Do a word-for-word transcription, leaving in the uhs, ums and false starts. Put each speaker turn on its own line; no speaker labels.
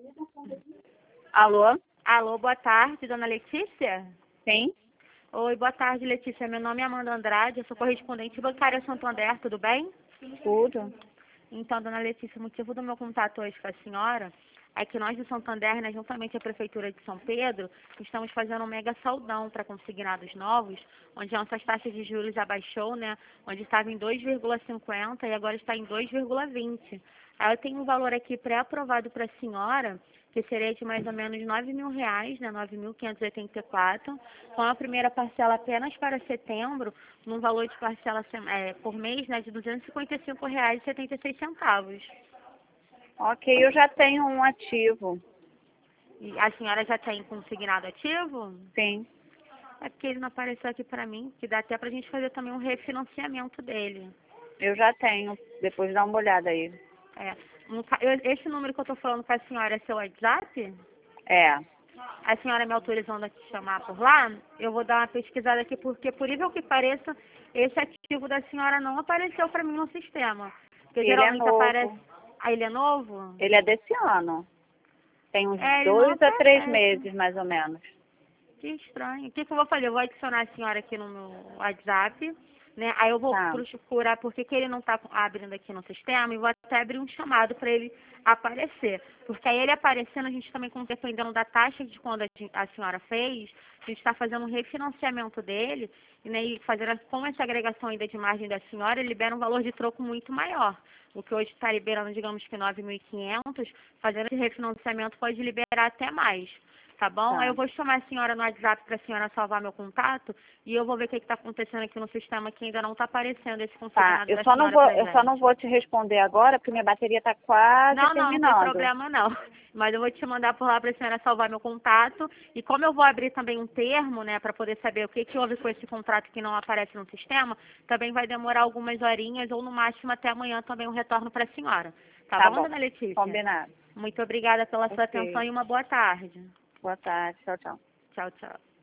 Alô?
Alô, boa tarde, dona Letícia?
Sim?
Oi, boa tarde, Letícia. Meu nome é Amanda Andrade, eu sou correspondente bancária Santander, tudo bem?
Tudo.
Então, dona Letícia, o motivo do meu contato hoje com a senhora é que nós do Santander, né, juntamente a Prefeitura de São Pedro, estamos fazendo um mega saldão para consignados novos, onde a nossa taxa de juros abaixou, né, onde estava em dois vírgula cinquenta e agora está em dois vírgula vinte. Aí eu tenho um valor aqui pré-aprovado para a senhora, que seria de mais ou menos nove mil reais, né, nove mil quinhentos e oitenta e quatro, com a primeira parcela apenas para setembro, num valor de parcela é, por mês, né, de duzentos e cinquenta e cinco reais e setenta e seis centavos.
Ok, eu já tenho um ativo.
E a senhora já tem consignado ativo?
Sim.
É porque ele não apareceu aqui para mim, que dá até para a gente fazer também um refinanciamento dele.
Eu já tenho. Depois dá uma olhada aí.
É, no ca- eu- esse número que eu estou falando com a senhora é seu WhatsApp?
É.
A senhora me autorizando a te chamar por lá? Eu vou dar uma pesquisada aqui, porque por incrível que pareça, esse ativo da senhora não apareceu para mim no sistema. Porque
Ele é
geralmente aparece...
novo.
Ah, ele é novo?
Ele é desse ano. Tem uns
É, ele não
dois a três
aparece.
meses, mais ou menos.
Que estranho. O que, que eu vou fazer? Eu vou adicionar a senhora aqui no meu WhatsApp, né? Aí eu vou
Tá.
procurar porque que ele não está abrindo aqui no sistema e vou até abrir um chamado para ele aparecer. Porque aí ele aparecendo, a gente também, dependendo da taxa de quando a gen- a senhora fez, a gente está fazendo um refinanciamento dele, e, né, e fazendo com essa agregação ainda de margem da senhora, ele libera um valor de troco muito maior. O que hoje está liberando, digamos que nove mil e quinhentos, fazendo esse refinanciamento pode liberar até mais. Tá bom? Aí
Tá.
eu vou chamar a senhora no WhatsApp para a senhora salvar meu contato e eu vou ver o que está acontecendo aqui no sistema que ainda não está aparecendo esse
Tá.
consignado
Eu
da
só não
senhora
vou,
pra
eu só não
gente.
vou te responder agora, porque minha bateria tá quase
Não, não, não tem
terminando.
problema não. Mas eu vou te mandar por lá para a senhora salvar meu contato. E como eu vou abrir também um termo, né, para poder saber o que, que houve com esse contrato que não aparece no sistema, também vai demorar algumas horinhas ou no máximo até amanhã também um retorno para a senhora. Tá
Tá
bom,
bom.
dona Letícia?
Combinado.
Muito obrigada pela sua atenção
Ok.
e uma boa tarde.
Boa tarde. Tchau, tchau.
Tchau, tchau.